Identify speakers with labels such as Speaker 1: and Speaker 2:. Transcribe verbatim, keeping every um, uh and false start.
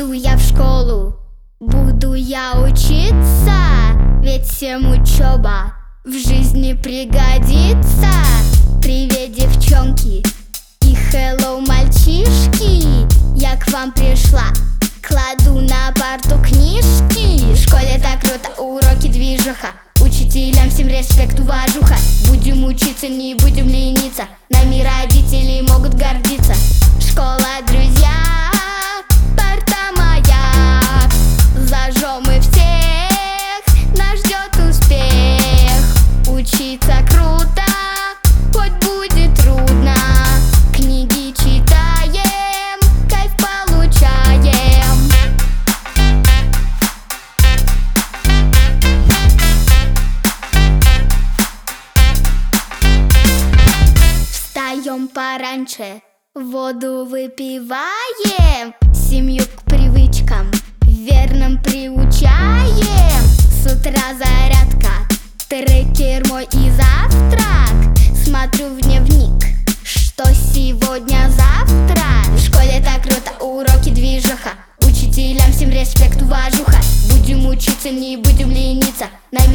Speaker 1: Иду я в школу, буду я учиться, ведь всем учеба в жизни пригодится. Привет, девчонки и hello, мальчишки. Я к вам пришла, кладу на парту книжки. В школе так круто, уроки движуха, учителям всем респект, уважуха. Будем учиться, не будем лениться, нами родители могут гордиться. Школа, друзья, парта моя, зажжем мы всех, нас ждет успех. Учиться круто, хоть будет трудно, книги читаем, кайф получаем. Встаем пораньше, воду выпиваем, семью к привычкам верным приучаем. С утра зарядка, трекер мой и завтрак. Смотрю в дневник, что сегодня завтрак. В школе так круто, уроки движуха, учителям всем респект, уважуха. Будем учиться, не будем лениться, на